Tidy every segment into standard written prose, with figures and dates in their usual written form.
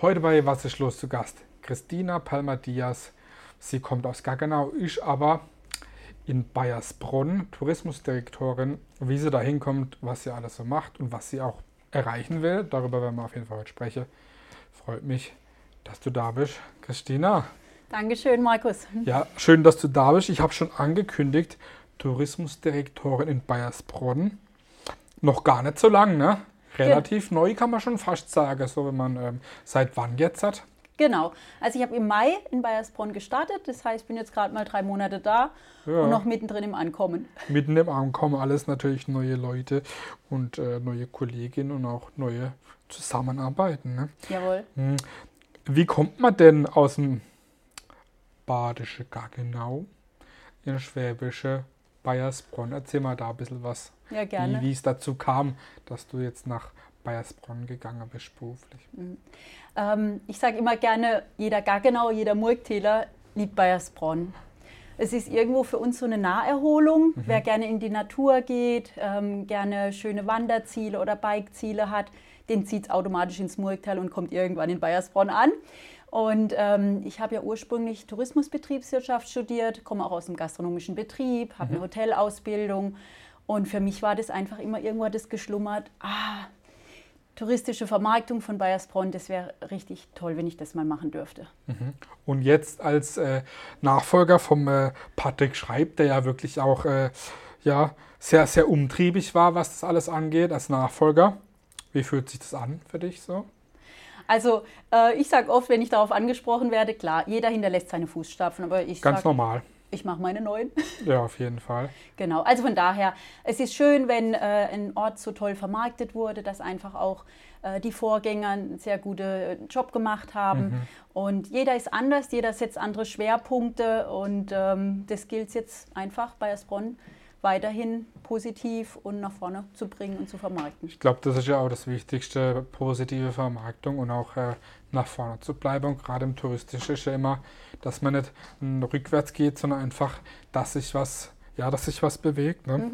Heute bei Was ist los zu Gast? Christina Palmer-Diaz. Sie kommt aus Gaggenau, ist aber in Baiersbronn Tourismusdirektorin. Wie sie da hinkommt, was sie alles so macht und was sie auch erreichen will, darüber werden wir auf jeden Fall heute sprechen. Freut mich, dass du da bist, Christina. Dankeschön, Markus. Ja, schön, dass du da bist. Ich habe schon angekündigt, Tourismusdirektorin in Baiersbronn. Noch gar nicht so lang, ne? Relativ neu kann man schon fast sagen, so wenn man seit wann jetzt hat. Genau. Also ich habe im Mai in Baiersbronn gestartet. Das heißt, ich bin jetzt gerade mal 3 Monate da und noch mittendrin im Ankommen. Mitten im Ankommen, alles natürlich neue Leute und neue Kolleginnen und auch neue Zusammenarbeiten. Ne? Jawohl. Wie kommt man denn aus dem badische Gaggenau in schwäbische Baiersbronn? Erzähl mal da ein bisschen was. Ja, gerne. Wie es dazu kam, dass du jetzt nach Baiersbronn gegangen bist beruflich. Ich sage immer gerne, jeder Gaggenauer, jeder Murgtäler liebt Baiersbronn. Es ist irgendwo für uns so eine Naherholung. Wer gerne in die Natur geht, gerne schöne Wanderziele oder Bikeziele hat, den zieht es automatisch ins Murgtal und kommt irgendwann in Baiersbronn an. Und ich habe ja ursprünglich Tourismusbetriebswirtschaft studiert, komme auch aus dem gastronomischen Betrieb, habe eine Hotelausbildung. Und für mich war das einfach immer, irgendwo hat es geschlummert, touristische Vermarktung von Baiersbronn, das wäre richtig toll, wenn ich das mal machen dürfte. Und jetzt als Nachfolger vom Patrick Schreib, der ja wirklich auch sehr, sehr umtriebig war, was das alles angeht, als Nachfolger. Wie fühlt sich das an für dich so? Also ich sage oft, wenn ich darauf angesprochen werde, klar, jeder hinterlässt seine Fußstapfen, aber ich Ganz normal. Ich mache meine neuen. Ja, auf jeden Fall. Genau, also von daher, es ist schön, wenn ein Ort so toll vermarktet wurde, dass einfach auch die Vorgänger einen sehr guten Job gemacht haben. Und jeder ist anders, jeder setzt andere Schwerpunkte und das gilt jetzt einfach, Baiersbronn weiterhin positiv und nach vorne zu bringen und zu vermarkten. Ich glaube, das ist ja auch das Wichtigste, positive Vermarktung und auch nach vorne zu bleiben. Und gerade im Touristischen ist ja immer, dass man nicht rückwärts geht, sondern einfach, dass sich was bewegt. Ne?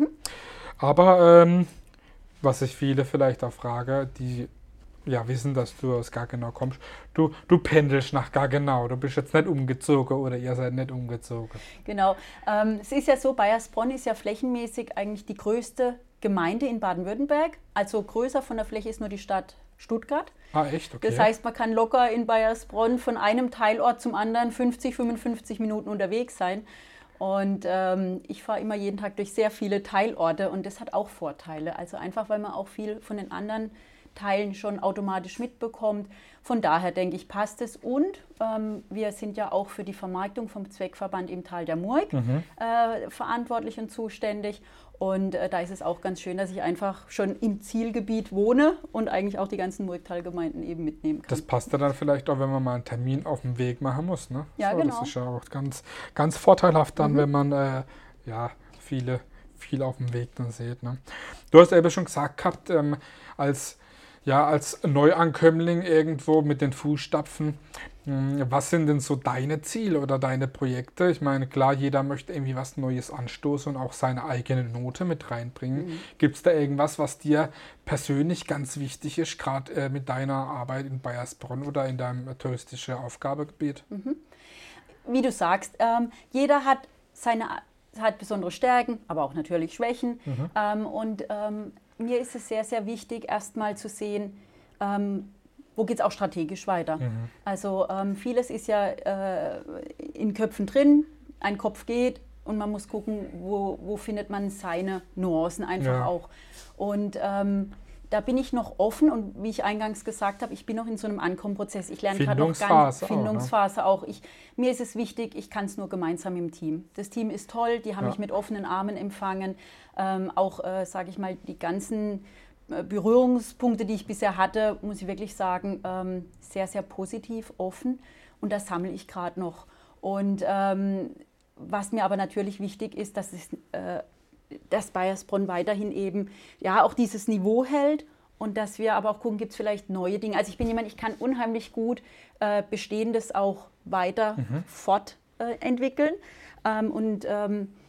Aber was ich viele vielleicht auch frage, die ja wissen, dass du aus Gaggenau kommst, du pendelst nach Gaggenau, du bist jetzt nicht umgezogen oder ihr seid nicht umgezogen. Genau, es ist ja so, Baiersbronn ist ja flächenmäßig eigentlich die größte Gemeinde in Baden-Württemberg, also größer von der Fläche ist nur die Stadt Stuttgart. Ah, echt? Okay. Das heißt, man kann locker in Baiersbronn von einem Teilort zum anderen 55 Minuten unterwegs sein. Und ich fahre immer jeden Tag durch sehr viele Teilorte und das hat auch Vorteile. Also einfach, weil man auch viel von den anderen Teilen schon automatisch mitbekommt. Von daher denke ich, passt es. Und wir sind ja auch für die Vermarktung vom Zweckverband im Tal der Murg verantwortlich und zuständig. Und da ist es auch ganz schön, dass ich einfach schon im Zielgebiet wohne und eigentlich auch die ganzen Murgtalgemeinden eben mitnehmen kann. Das passt ja dann vielleicht auch, wenn man mal einen Termin auf dem Weg machen muss. Ne? Ja, so, genau. Das ist ja auch ganz, ganz vorteilhaft dann, wenn man viel auf dem Weg dann sieht. Ne? Du hast eben schon gesagt gehabt, als Neuankömmling irgendwo mit den Fußstapfen, was sind denn so deine Ziele oder deine Projekte? Ich meine, klar, jeder möchte irgendwie was Neues anstoßen und auch seine eigene Note mit reinbringen. Gibt es da irgendwas, was dir persönlich ganz wichtig ist, gerade mit deiner Arbeit in Baiersbronn oder in deinem touristischen Aufgabegebiet? Wie du sagst, jeder hat besondere Stärken, aber auch natürlich Schwächen. Mir ist es sehr, sehr wichtig, erstmal zu sehen, wo geht es auch strategisch weiter. Also vieles ist ja in Köpfen drin, ein Kopf geht und man muss gucken, wo findet man seine Nuancen einfach auch. Und da bin ich noch offen und wie ich eingangs gesagt habe, ich bin noch in so einem Ankommenprozess. Ich lerne gerade noch ganz Findungsphase auch. Mir ist es wichtig, ich kann es nur gemeinsam im Team. Das Team ist toll, die haben mich mit offenen Armen empfangen. Sage ich mal, die ganzen Berührungspunkte, die ich bisher hatte, muss ich wirklich sagen, sehr, sehr positiv, offen. Und das sammle ich gerade noch. Und was mir aber natürlich wichtig ist, dass Baiersbronn weiterhin eben auch dieses Niveau hält und dass wir aber auch gucken, gibt es vielleicht neue Dinge. Also ich bin jemand, ich kann unheimlich gut Bestehendes auch weiter fortentwickeln.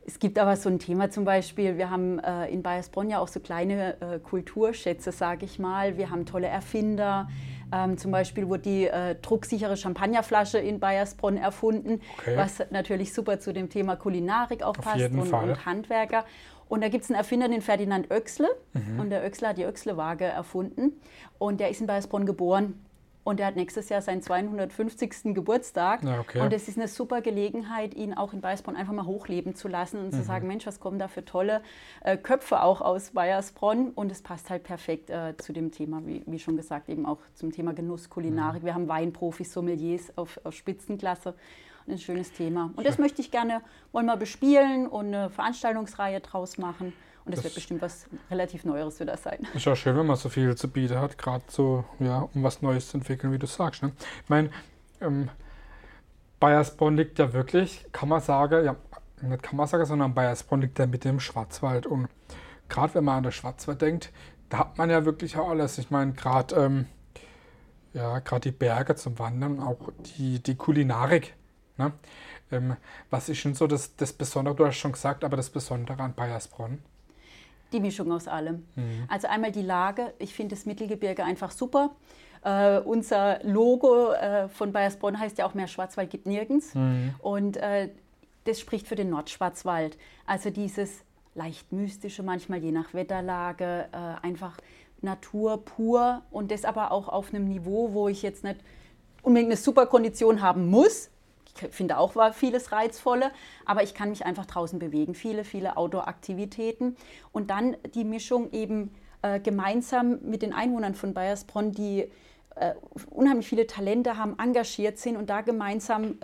Es gibt aber so ein Thema zum Beispiel, wir haben in Baiersbronn ja auch so kleine Kulturschätze, sage ich mal. Wir haben tolle Erfinder. Zum Beispiel wurde die drucksichere Champagnerflasche in Baiersbronn erfunden, was natürlich super zu dem Thema Kulinarik auch passt und Handwerker. Und da gibt es einen Erfinder, den Ferdinand Oechsle. Und der Oechsle hat die Oechsle-Waage erfunden. Und der ist in Baiersbronn geboren. Und er hat nächstes Jahr seinen 250. Geburtstag. Ja, okay. Und es ist eine super Gelegenheit, ihn auch in Baiersbronn einfach mal hochleben zu lassen und zu sagen, Mensch, was kommen da für tolle Köpfe auch aus Baiersbronn. Und es passt halt perfekt zu dem Thema, wie schon gesagt, eben auch zum Thema Genuss, Kulinarik. Wir haben Weinprofis, Sommeliers auf Spitzenklasse. Ein schönes Thema. Und das möchte ich gerne mal bespielen und eine Veranstaltungsreihe draus machen. Und das wird bestimmt was relativ Neueres wieder sein. Ist ja schön, wenn man so viel zu bieten hat, gerade so, ja, um was Neues zu entwickeln, wie du sagst. Ne? Ich meine, Baiersbronn liegt ja wirklich, kann man sagen, ja, nicht kann man sagen, sondern Baiersbronn liegt ja mitten im Schwarzwald. Und gerade wenn man an den Schwarzwald denkt, da hat man ja wirklich auch alles. Ich meine, gerade die Berge zum Wandern, auch die Kulinarik. Ne? Was ist denn so das Besondere, du hast schon gesagt, aber das Besondere an Baiersbronn? Die Mischung aus allem. Also einmal die Lage, ich finde das Mittelgebirge einfach super. Unser Logo von Baiersbronn heißt ja auch, mehr Schwarzwald gibt nirgends. Und das spricht für den Nordschwarzwald. Also dieses leicht mystische, manchmal je nach Wetterlage, einfach Natur pur und das aber auch auf einem Niveau, wo ich jetzt nicht unbedingt eine super Kondition haben muss. Ich finde auch war vieles Reizvolle, aber ich kann mich einfach draußen bewegen. Viele Outdoor-Aktivitäten. Und dann die Mischung eben gemeinsam mit den Einwohnern von Baiersbronn, die unheimlich viele Talente haben, engagiert sind und da gemeinsam,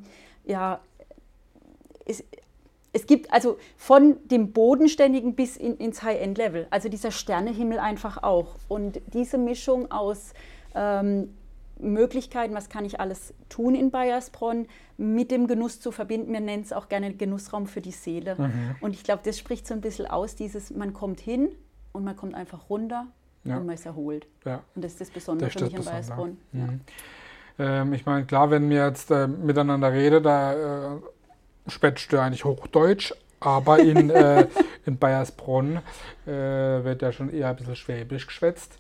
es gibt also von dem Bodenständigen bis ins High-End-Level, also dieser Sternehimmel einfach auch. Und diese Mischung aus Möglichkeiten, was kann ich alles tun in Baiersbronn, mit dem Genuss zu verbinden. Wir nennen es auch gerne Genussraum für die Seele. Und ich glaube, das spricht so ein bisschen aus, man kommt hin und man kommt einfach runter und man ist erholt. Ja. Und das ist das Besondere für mich in Baiersbronn. Ich meine, klar, wenn wir jetzt miteinander reden, da sprichst du eigentlich Hochdeutsch, aber in Baiersbronn wird ja schon eher ein bisschen Schwäbisch geschwätzt.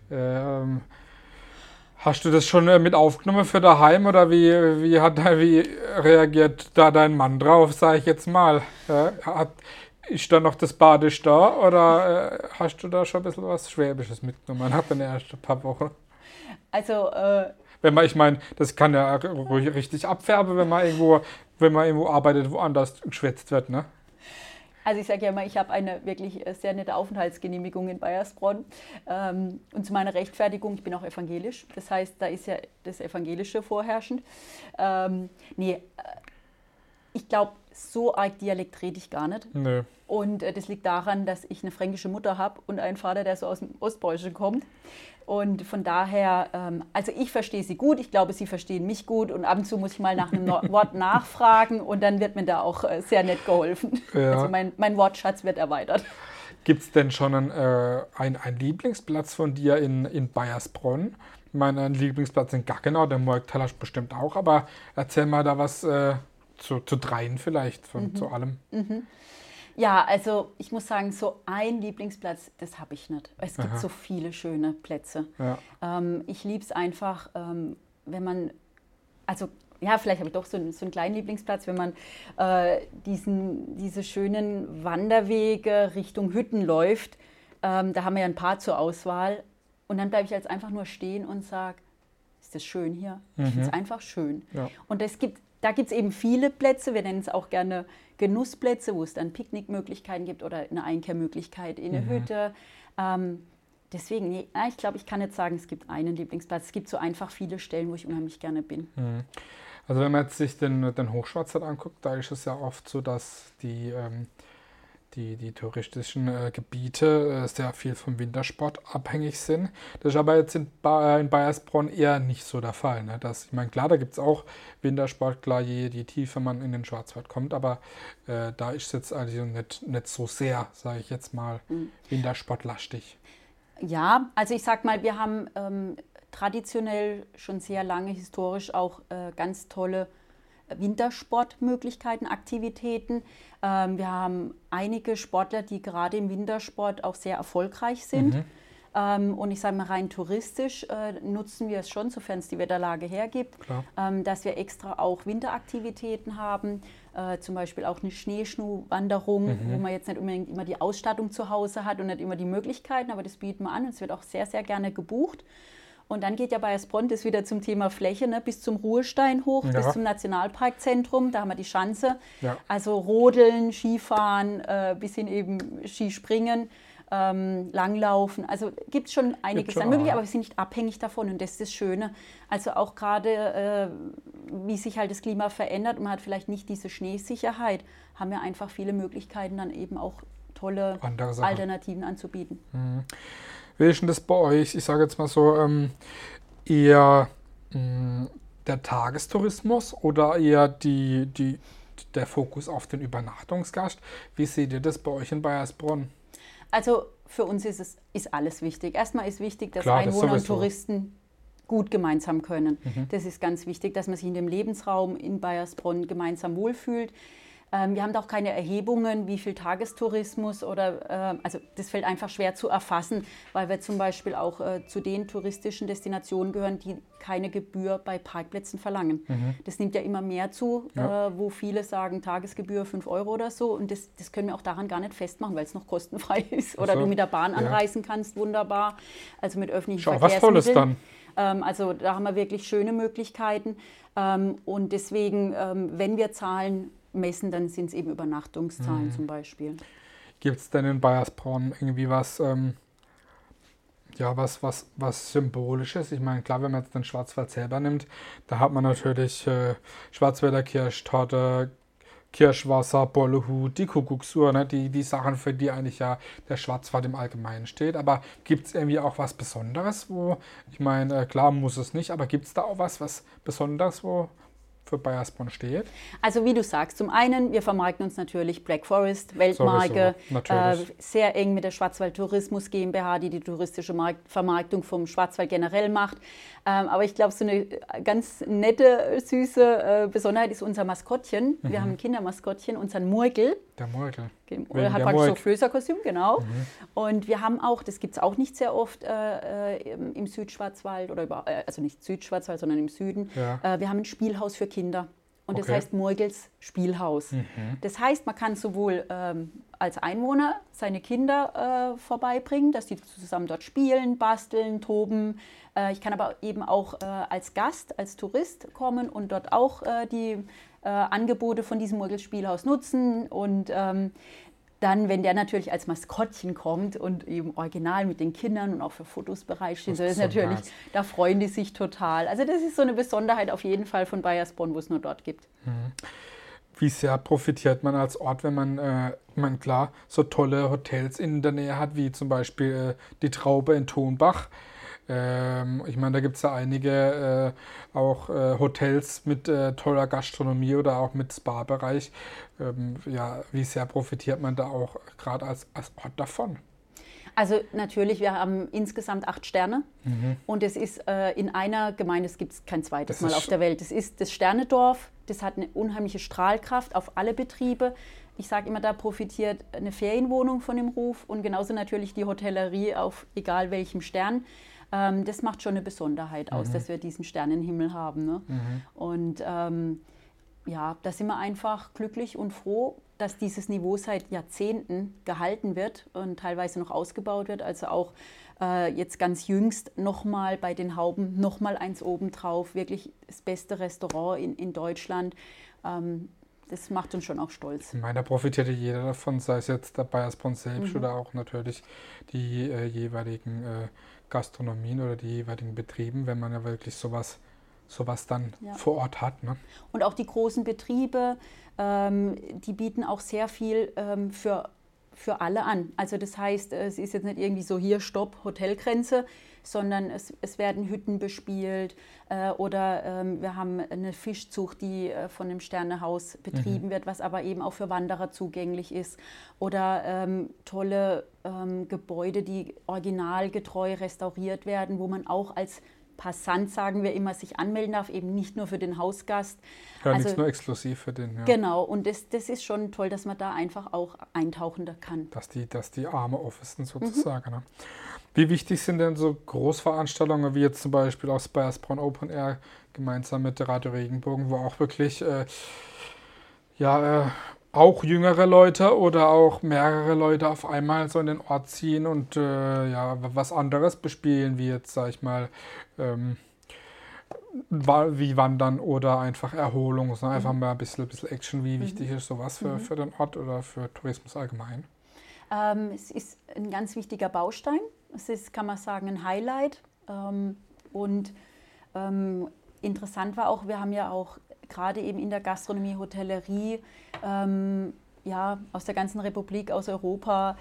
Hast du das schon mit aufgenommen für daheim oder wie reagiert da dein Mann drauf, sage ich jetzt mal? Ist da noch das Badisch da oder hast du da schon ein bisschen was Schwäbisches mitgenommen nach den ersten paar Wochen? Also ich meine, das kann ja ruhig richtig abfärben, wenn man irgendwo arbeitet, woanders geschwätzt wird, ne? Also ich sage ja immer, ich habe eine wirklich sehr nette Aufenthaltsgenehmigung in Baiersbronn. Und zu meiner Rechtfertigung, ich bin auch evangelisch. Das heißt, da ist ja das Evangelische vorherrschend. Ich glaube, so arg Dialekt rede ich gar nicht. Nö. Und das liegt daran, dass ich eine fränkische Mutter habe und einen Vater, der so aus dem Ostpreußischen kommt. Und von daher, also ich verstehe sie gut, ich glaube, sie verstehen mich gut und ab und zu muss ich mal nach einem Wort nachfragen und dann wird mir da auch sehr nett geholfen. Ja. Also mein Wortschatz wird erweitert. Gibt es denn schon einen Lieblingsplatz von dir in Baiersbronn? Ich meine, ein Lieblingsplatz in Gaggenau, der Murgtal hast du bestimmt auch, aber erzähl mal da was zu dreien vielleicht, zu allem. Ja, also ich muss sagen, so ein Lieblingsplatz, das habe ich nicht. Es gibt so viele schöne Plätze. Ja. Ich liebe es einfach, wenn man, also ja, vielleicht habe ich doch so einen kleinen Lieblingsplatz, wenn man diese schönen Wanderwege Richtung Hütten läuft. Da haben wir ja ein paar zur Auswahl. Und dann bleibe ich jetzt einfach nur stehen und sage, ist das schön hier? Ich finde es einfach schön. Ja. Und da gibt es eben viele Plätze, wir nennen es auch gerne Genussplätze, wo es dann Picknickmöglichkeiten gibt oder eine Einkehrmöglichkeit in eine Hütte. Deswegen, ich glaube, ich kann nicht sagen, es gibt einen Lieblingsplatz. Es gibt so einfach viele Stellen, wo ich unheimlich gerne bin. Also wenn man jetzt sich den Hochschwarzwald anguckt, da ist es ja oft so, dass die touristischen Gebiete sehr viel vom Wintersport abhängig sind. Das ist aber jetzt in Baiersbronn eher nicht so der Fall. Ne? Ich meine, klar, da gibt es auch Wintersport, klar, je tiefer man in den Schwarzwald kommt, aber da ist es jetzt also nicht so sehr, sage ich jetzt mal, wintersportlastig. Ja, also ich sag mal, wir haben traditionell schon sehr lange historisch auch ganz tolle Wintersportmöglichkeiten, Aktivitäten. Wir haben einige Sportler, die gerade im Wintersport auch sehr erfolgreich sind. Und ich sage mal, rein touristisch nutzen wir es schon, sofern es die Wetterlage hergibt, dass wir extra auch Winteraktivitäten haben, zum Beispiel auch eine Schneeschuhwanderung, wo man jetzt nicht unbedingt immer die Ausstattung zu Hause hat und nicht immer die Möglichkeiten, aber das bieten wir an und es wird auch sehr, sehr gerne gebucht. Und dann geht ja Baiersbronn das wieder zum Thema Fläche, ne, bis zum Ruhestein hoch, bis zum Nationalparkzentrum, da haben wir die Schanze. Ja. Also Rodeln, Skifahren, bis hin eben Skispringen. Langlaufen, also gibt es schon einiges an möglich, aber wir sind nicht abhängig davon und das ist das Schöne. Also auch gerade, wie sich halt das Klima verändert und man hat vielleicht nicht diese Schneesicherheit, haben wir einfach viele Möglichkeiten, dann eben auch tolle Alternativen anzubieten. Wie ist denn das bei euch, ich sage jetzt mal so, eher der Tagestourismus oder eher der Fokus auf den Übernachtungsgast? Wie seht ihr das bei euch in Baiersbronn? Also für uns ist alles wichtig. Erstmal ist wichtig, dass Einwohner und Touristen gut gemeinsam können. Das ist ganz wichtig, dass man sich in dem Lebensraum in Baiersbronn gemeinsam wohlfühlt. Wir haben da auch keine Erhebungen, wie viel Tagestourismus oder, also das fällt einfach schwer zu erfassen, weil wir zum Beispiel auch zu den touristischen Destinationen gehören, die keine Gebühr bei Parkplätzen verlangen. Das nimmt ja immer mehr zu, wo viele sagen Tagesgebühr 5 € oder so und das können wir auch daran gar nicht festmachen, weil es noch kostenfrei ist oder du mit der Bahn anreisen kannst, wunderbar, also mit öffentlichen Verkehrsmitteln. Was Tolles dann. Also da haben wir wirklich schöne Möglichkeiten und deswegen, wenn wir zahlen, messen, dann sind es eben Übernachtungszahlen zum Beispiel. Gibt es denn in Baiersbronn irgendwie was Symbolisches? Ich meine, klar, wenn man jetzt den Schwarzwald selber nimmt, da hat man natürlich Schwarzwälder Kirschtorte, Kirschwasser, Bollehut, die Kuckucksuhr, ne? Die Sachen, für die eigentlich ja der Schwarzwald im Allgemeinen steht. Aber gibt es irgendwie auch was Besonderes, ich meine, klar muss es nicht, aber gibt es da auch was Besonderes, wo für Baiersbronn steht? Also wie du sagst, zum einen, wir vermarkten uns natürlich Black Forest, Weltmarke, sehr eng mit der Schwarzwald Tourismus GmbH, die touristische Vermarktung vom Schwarzwald generell macht. Aber ich glaube, so eine ganz nette, süße Besonderheit ist unser Maskottchen. Wir haben ein Kindermaskottchen, unseren Murgel. Der Murgel. Er hat praktisch so Flößerkostüm, genau. Und wir haben auch, das gibt es auch nicht sehr oft im Südschwarzwald, also nicht Südschwarzwald, sondern im Süden. Ja. Wir haben ein Spielhaus für Kinder. Und das heißt Murgels Spielhaus. Das heißt, man kann sowohl als Einwohner seine Kinder vorbeibringen, dass die zusammen dort spielen, basteln, toben. Ich kann aber eben auch als Gast, als Tourist kommen und dort auch die Angebote von diesem Murgels Spielhaus nutzen und dann, wenn der natürlich als Maskottchen kommt und eben original mit den Kindern und auch für Fotos bereitsteht, das ist natürlich, da freuen die sich total. Also das ist so eine Besonderheit auf jeden Fall von Baiersbronn, wo es nur dort gibt. Wie sehr profitiert man als Ort, wenn man klar so tolle Hotels in der Nähe hat, wie zum Beispiel die Traube in Thonbach. Ich meine, da gibt es ja einige auch Hotels mit toller Gastronomie oder auch mit Spa-Bereich. Wie sehr profitiert man da auch gerade als Ort davon? Also natürlich, wir haben insgesamt 8 Sterne und es ist in einer Gemeinde, es gibt es kein zweites Mal auf der Welt. Das ist das Sternedorf, das hat eine unheimliche Strahlkraft auf alle Betriebe. Ich sage immer, da profitiert eine Ferienwohnung von dem Ruf und genauso natürlich die Hotellerie auf egal welchem Stern. Das macht schon eine Besonderheit aus, dass wir diesen Sternenhimmel haben. Ne? Und da sind wir einfach glücklich und froh, dass dieses Niveau seit Jahrzehnten gehalten wird und teilweise noch ausgebaut wird. Also auch jetzt ganz jüngst nochmal bei den Hauben nochmal eins obendrauf. Wirklich das beste Restaurant in Deutschland. Das macht uns schon auch stolz. Ich meine, da profitiert jeder davon, sei es jetzt der Baiersbronn selbst oder auch natürlich die jeweiligen Gastronomien oder die jeweiligen Betrieben, wenn man ja wirklich sowas dann vor Ort hat. Ne? Und auch die großen Betriebe, die bieten auch sehr viel für alle an. Also das heißt, es ist jetzt nicht irgendwie so hier Stopp, Hotelgrenze, sondern es werden Hütten bespielt oder wir haben eine Fischzucht, die von einem Sternehaus betrieben wird, was aber eben auch für Wanderer zugänglich ist. Oder tolle Gebäude, die originalgetreu restauriert werden, wo man auch als Passant, sagen wir immer, sich anmelden darf, eben nicht nur für den Hausgast. Ja, also, nicht nur exklusiv für den. Ja. Genau, und das ist schon toll, dass man da einfach auch eintauchen kann. Dass die Arme offen sind sozusagen. Ne? Wie wichtig sind denn so Großveranstaltungen wie jetzt zum Beispiel auch Bayersbronn Open Air gemeinsam mit der Radio Regenbogen, wo auch wirklich auch jüngere Leute oder auch mehrere Leute auf einmal so in den Ort ziehen und was anderes bespielen, wie jetzt, sag ich mal, wie Wandern oder einfach Erholung, sondern einfach mal ein bisschen Action. Wie wichtig ist sowas für den Ort oder für Tourismus allgemein? Es ist ein ganz wichtiger Baustein. Es ist, kann man sagen, ein Highlight. Interessant war auch, wir haben ja auch gerade eben in der Gastronomie, Hotellerie, aus der ganzen Republik, aus Europa,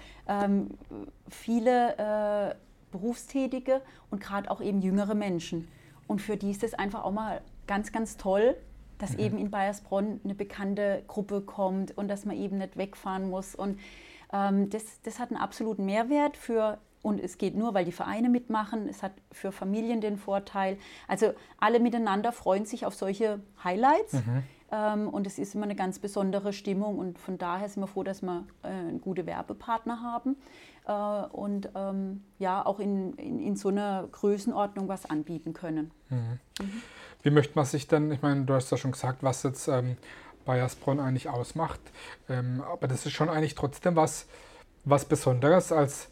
viele Berufstätige und gerade auch eben jüngere Menschen. Und für die ist es einfach auch mal ganz, ganz toll, dass eben in Bayersbronn eine bekannte Gruppe kommt und dass man eben nicht wegfahren muss. Und das hat einen absoluten Mehrwert und es geht nur, weil die Vereine mitmachen. Es hat für Familien den Vorteil. Also alle miteinander freuen sich auf solche Highlights. Und es ist immer eine ganz besondere Stimmung. Und von daher sind wir froh, dass wir gute Werbepartner haben. Und auch in so einer Größenordnung was anbieten können. Wie möchte man sich denn, ich meine, du hast ja schon gesagt, was jetzt Bayersbronn eigentlich ausmacht. Aber das ist schon eigentlich trotzdem was Besonderes als,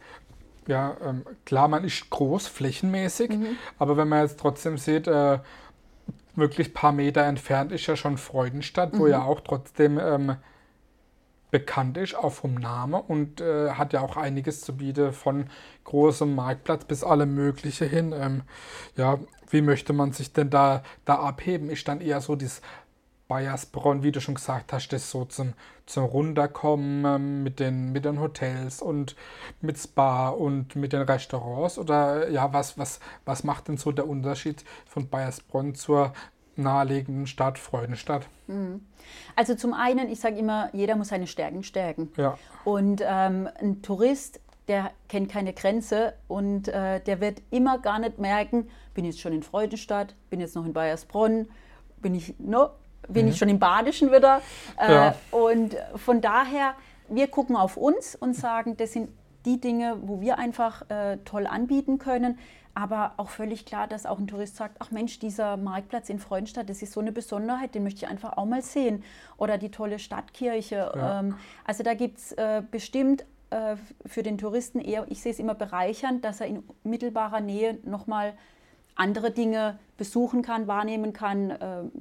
klar, man ist groß, flächenmäßig, aber wenn man jetzt trotzdem sieht, wirklich ein paar Meter entfernt ist ja schon Freudenstadt, wo ja auch trotzdem bekannt ist, auch vom Namen und hat ja auch einiges zu bieten, von großem Marktplatz bis alle mögliche hin. Wie möchte man sich denn da abheben? Ist dann eher so dieses Bayersbronn, wie du schon gesagt hast, das so zum Runterkommen mit den Hotels und mit Spa und mit den Restaurants? Oder was macht denn so der Unterschied von Bayersbronn zur naheliegenden Stadt Freudenstadt? Also zum einen, ich sage immer, jeder muss seine Stärken stärken. Ja. Und ein Tourist, der kennt keine Grenze und der wird immer gar nicht merken, bin jetzt schon in Freudenstadt, bin jetzt noch in Bayersbronn, bin ich schon im Badischen wieder. Und von daher, wir gucken auf uns und sagen, das sind die Dinge, wo wir einfach toll anbieten können. Aber auch völlig klar, dass auch ein Tourist sagt, ach Mensch, dieser Marktplatz in Freudenstadt, das ist so eine Besonderheit, den möchte ich einfach auch mal sehen. Oder die tolle Stadtkirche. Ja. Also da gibt es bestimmt für den Touristen eher, ich sehe es immer bereichernd, dass er in mittelbarer Nähe nochmal andere Dinge besuchen kann, wahrnehmen kann.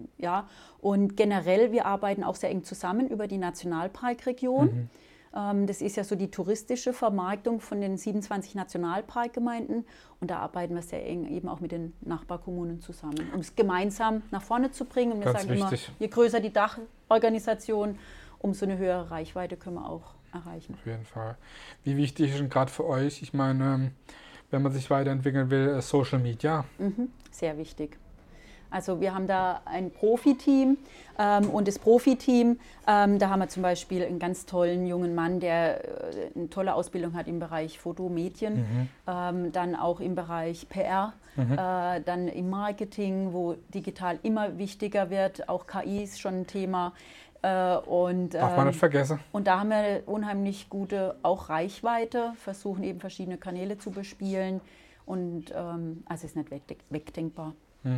Und generell, wir arbeiten auch sehr eng zusammen über die Nationalparkregion. Das ist ja so die touristische Vermarktung von den 27 Nationalparkgemeinden. Und da arbeiten wir sehr eng eben auch mit den Nachbarkommunen zusammen, um es gemeinsam nach vorne zu bringen. Und wir sagen immer, je größer die Dachorganisation, umso eine höhere Reichweite können wir auch erreichen. Auf jeden Fall. Wie wichtig ist denn gerade für euch, ich meine, wenn man sich weiterentwickeln will, Social Media? Sehr wichtig. Also wir haben da ein Profiteam und das Profiteam, da haben wir zum Beispiel einen ganz tollen jungen Mann, der eine tolle Ausbildung hat im Bereich Fotomedien, dann auch im Bereich PR, dann im Marketing, wo digital immer wichtiger wird, auch KI ist schon ein Thema. Darf man nicht vergessen. Und da haben wir unheimlich gute auch Reichweite, versuchen eben verschiedene Kanäle zu bespielen und also ist nicht wegdenkbar.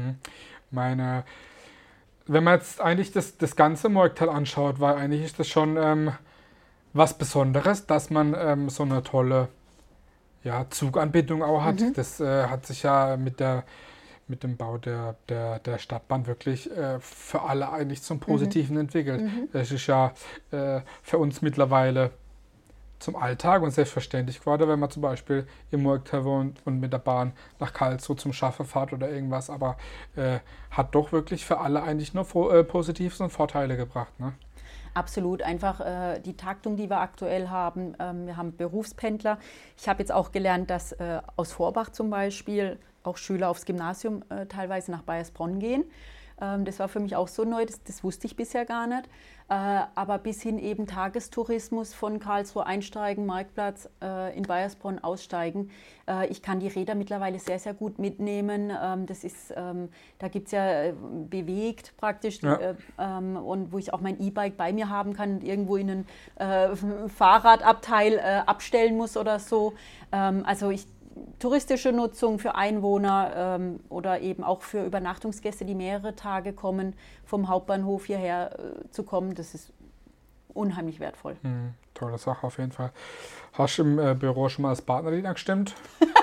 Wenn man jetzt eigentlich das ganze Murgtal anschaut, weil eigentlich ist das schon was Besonderes, dass man so eine tolle Zuganbindung auch hat. Das hat sich ja mit dem Bau der Stadtbahn wirklich für alle eigentlich zum Positiven entwickelt. Es ist ja für uns mittlerweile zum Alltag und selbstverständlich geworden, wenn man zum Beispiel im Murgtal wohnt und mit der Bahn nach Karlsruhe zum Schaffen fährt oder irgendwas, aber hat doch wirklich für alle eigentlich nur Positives und Vorteile gebracht. Ne? Absolut, einfach die Taktung, die wir aktuell haben. Wir haben Berufspendler. Ich habe jetzt auch gelernt, dass aus Vorbach zum Beispiel auch Schüler aufs Gymnasium teilweise nach Bayersbronn gehen. Das war für mich auch so neu, das wusste ich bisher gar nicht. Aber bis hin eben Tagestourismus von Karlsruhe einsteigen, Marktplatz, in Baiersbronn aussteigen. Ich kann die Räder mittlerweile sehr, sehr gut mitnehmen. Da gibt es ja bewegt praktisch und wo ich auch mein E-Bike bei mir haben kann und irgendwo in einen Fahrradabteil abstellen muss oder so. Touristische Nutzung für Einwohner oder eben auch für Übernachtungsgäste, die mehrere Tage kommen, vom Hauptbahnhof hierher zu kommen, das ist unheimlich wertvoll. Tolle Sache auf jeden Fall. Hast du im Büro schon mal als Partnerlied angestimmt?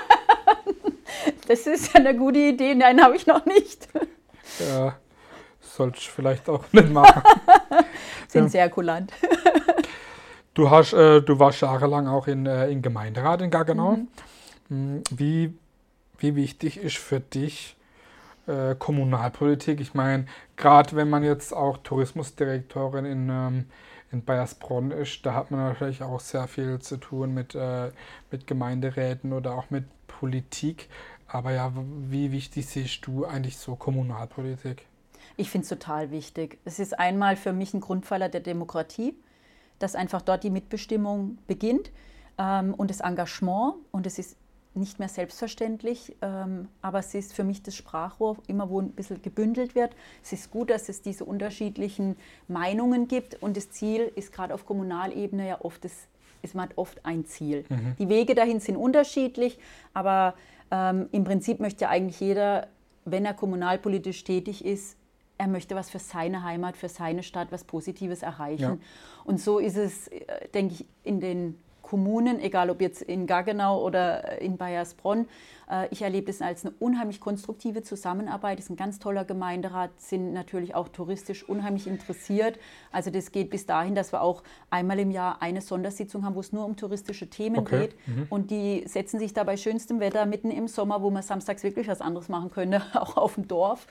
Das ist eine gute Idee. Nein, habe ich noch nicht. Ja, sollte ich vielleicht auch nicht machen. Sind sehr kulant. Du warst jahrelang auch in Gemeinderat in Gaggenau. Wie wichtig ist für dich Kommunalpolitik? Ich meine, gerade wenn man jetzt auch Tourismusdirektorin in Baiersbronn ist, da hat man natürlich auch sehr viel zu tun mit Gemeinderäten oder auch mit Politik. Aber ja, wie wichtig siehst du eigentlich so Kommunalpolitik? Ich finde es total wichtig. Es ist einmal für mich ein Grundpfeiler der Demokratie, dass einfach dort die Mitbestimmung beginnt und das Engagement, und es ist nicht mehr selbstverständlich, aber es ist für mich das Sprachrohr, immer wo ein bisschen gebündelt wird. Es ist gut, dass es diese unterschiedlichen Meinungen gibt, und das Ziel ist gerade auf Kommunalebene ja oft, man hat oft ein Ziel. Die Wege dahin sind unterschiedlich, aber im Prinzip möchte ja eigentlich jeder, wenn er kommunalpolitisch tätig ist, er möchte was für seine Heimat, für seine Stadt, was Positives erreichen. Ja. Und so ist es, denke ich, in den Kommunen, egal ob jetzt in Gaggenau oder in Baiersbronn. Ich erlebe das als eine unheimlich konstruktive Zusammenarbeit. Es ist ein ganz toller Gemeinderat, sind natürlich auch touristisch unheimlich interessiert. Also das geht bis dahin, dass wir auch einmal im Jahr eine Sondersitzung haben, wo es nur um touristische Themen geht. Und die setzen sich da bei schönstem Wetter mitten im Sommer, wo man samstags wirklich was anderes machen könnte, auch auf dem Dorf,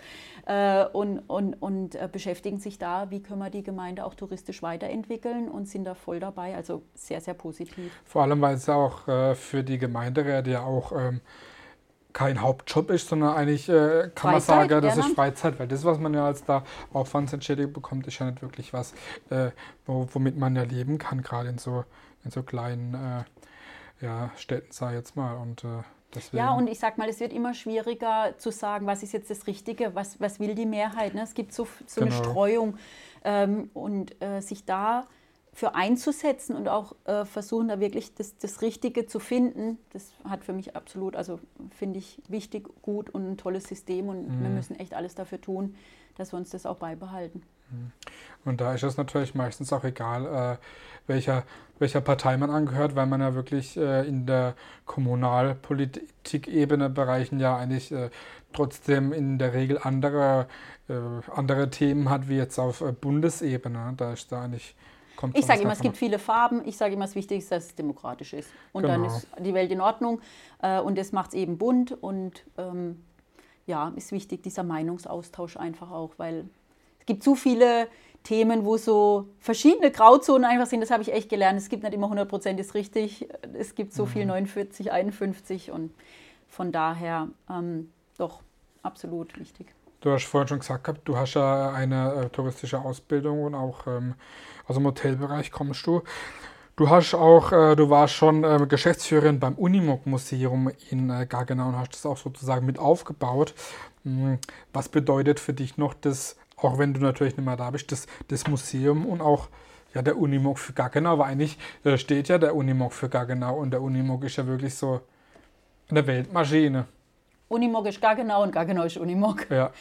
und beschäftigen sich da, wie können wir die Gemeinde auch touristisch weiterentwickeln, und sind da voll dabei. Also sehr, sehr positiv. Vor allem, weil es auch für die Gemeinderäte ja auch kein Hauptjob ist, sondern eigentlich kann Freizeit, man sagen, das ist Freizeit, weil das, was man ja als da Aufwandsentschädigung bekommt, ist ja nicht wirklich was, womit man ja leben kann, gerade in so kleinen Städten, sag ich jetzt mal. Und deswegen. Ja, und ich sag mal, es wird immer schwieriger zu sagen, was ist jetzt das Richtige, was will die Mehrheit. Ne? Es gibt so eine Streuung, und sich da für einzusetzen und auch versuchen, da wirklich das Richtige zu finden, das hat für mich absolut, also finde ich wichtig, gut und ein tolles System, und wir müssen echt alles dafür tun, dass wir uns das auch beibehalten. Und da ist es natürlich meistens auch egal, welcher Partei man angehört, weil man ja wirklich in der Kommunalpolitik-Ebene Bereichen ja eigentlich trotzdem in der Regel andere Themen hat, wie jetzt auf Bundesebene. Da ist da eigentlich. Ich sage immer, es gibt viele Farben. Ich sage immer, das Wichtigste ist, dass es demokratisch ist. Und dann ist die Welt in Ordnung. Und das macht es eben bunt. Und ist wichtig, dieser Meinungsaustausch einfach auch. Weil es gibt so viele Themen, wo so verschiedene Grauzonen einfach sind. Das habe ich echt gelernt. Es gibt nicht immer 100% ist richtig. Es gibt so viel 49, 51. Und von daher doch absolut wichtig. Du hast vorhin schon gesagt gehabt, du hast ja eine touristische Ausbildung und auch aus dem Hotelbereich kommst du. Du warst schon Geschäftsführerin beim Unimog-Museum in Gaggenau und hast das auch sozusagen mit aufgebaut. Was bedeutet für dich noch das, auch wenn du natürlich nicht mehr da bist, das Museum und auch der Unimog für Gaggenau? Weil eigentlich steht ja der Unimog für Gaggenau, und der Unimog ist ja wirklich so eine Weltmaschine. Unimog ist Gaggenau und Gaggenau ist Unimog. Ja.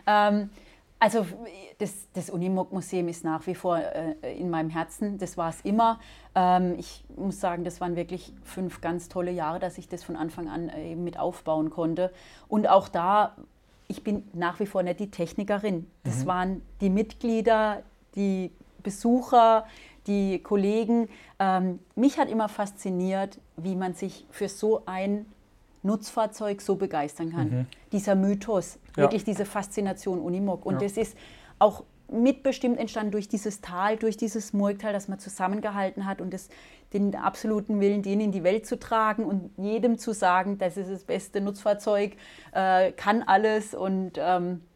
Also das Unimog-Museum ist nach wie vor in meinem Herzen. Das war es immer. Ich muss sagen, das waren wirklich 5 ganz tolle Jahre, dass ich das von Anfang an eben mit aufbauen konnte. Und auch da, ich bin nach wie vor nicht die Technikerin. Das waren die Mitglieder, die Besucher, die Kollegen. Mich hat immer fasziniert, wie man sich für so ein Nutzfahrzeug so begeistern kann. Dieser Mythos, wirklich diese Faszination Unimog. Und das ist auch mitbestimmt entstanden durch dieses Tal, durch dieses Murgtal, das man zusammengehalten hat, und den absoluten Willen, den in die Welt zu tragen und jedem zu sagen, das ist das beste Nutzfahrzeug, kann alles, und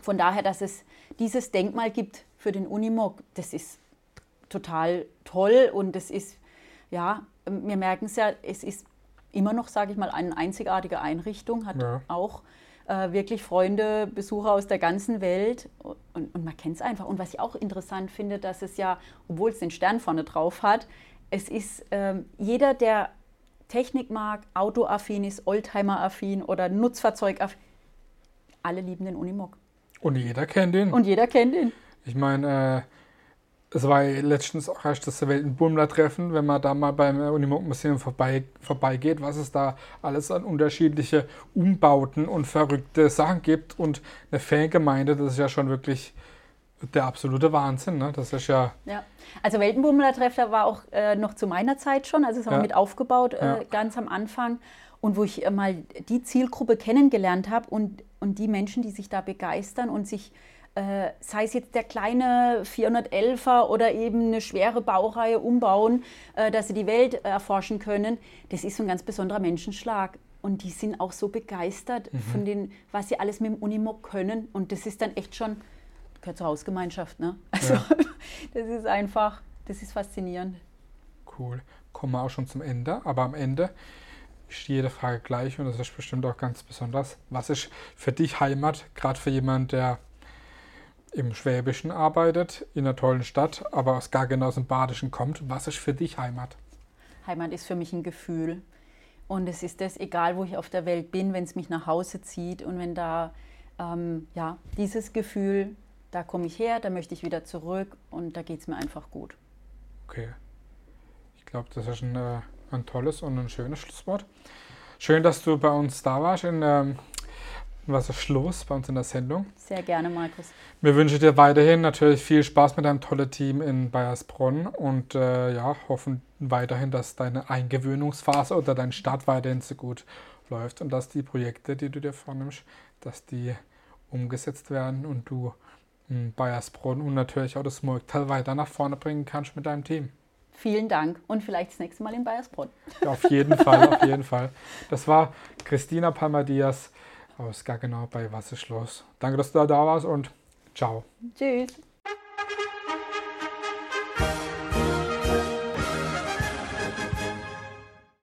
Von daher, dass es dieses Denkmal gibt für den Unimog, das ist total toll und es ist, ja, wir merken es ja, es ist immer noch, sage ich mal, eine einzigartige Einrichtung, hat auch wirklich Freunde, Besucher aus der ganzen Welt und man kennt es einfach. Und was ich auch interessant finde, dass es ja, obwohl es den Stern vorne drauf hat, es ist jeder, der Technik mag, autoaffin ist, Oldtimer-affin oder Nutzfahrzeugaffin, alle lieben den Unimog. Und jeder kennt ihn. Und jeder kennt ihn. Ich meine, es war ja letztens auch erst das Weltenbummler-Treffen, wenn man da mal beim Unimog-Museum vorbeigeht, was es da alles an unterschiedliche Umbauten und verrückte Sachen gibt. Und eine Fangemeinde, das ist ja schon wirklich der absolute Wahnsinn. Ne? Das ist ja... Also Weltenbummler-Treffen war auch noch zu meiner Zeit schon, also es haben wir mit aufgebaut, ganz am Anfang. Und wo ich mal die Zielgruppe kennengelernt habe und die Menschen, die sich da begeistern und sich... sei es jetzt der kleine 411er oder eben eine schwere Baureihe umbauen, dass sie die Welt erforschen können, das ist so ein ganz besonderer Menschenschlag. Und die sind auch so begeistert von dem, was sie alles mit dem Unimog können. Und das ist dann echt schon, gehört zur Hausgemeinschaft, ne? Also das ist einfach, das ist faszinierend. Cool. Kommen wir auch schon zum Ende, aber am Ende ist jede Frage gleich und das ist bestimmt auch ganz besonders. Was ist für dich Heimat, gerade für jemanden, der im Schwäbischen arbeitet, in einer tollen Stadt, aber aus gar genau aus dem Badischen kommt. Was ist für dich Heimat? Heimat ist für mich ein Gefühl. Und es ist das, egal wo ich auf der Welt bin, wenn es mich nach Hause zieht und wenn da, dieses Gefühl, da komme ich her, da möchte ich wieder zurück und da geht es mir einfach gut. Okay. Ich glaube, das ist ein tolles und ein schönes Schlusswort. Schön, dass du bei uns da warst Was ist Schluss bei uns in der Sendung? Sehr gerne, Markus. Wir wünschen dir weiterhin natürlich viel Spaß mit deinem tollen Team in Baiersbronn und hoffen weiterhin, dass deine Eingewöhnungsphase oder dein Start weiterhin so gut läuft und dass die Projekte, die du dir vornimmst, dass die umgesetzt werden und du in Baiersbronn und natürlich auch das Murgtal weiter nach vorne bringen kannst mit deinem Team. Vielen Dank und vielleicht das nächste Mal in Baiersbronn. Ja, auf jeden Fall, auf jeden Fall. Das war Christina Palmer-Diaz aus Gaggenau bei Was ist los? Danke, dass du da warst und ciao. Tschüss.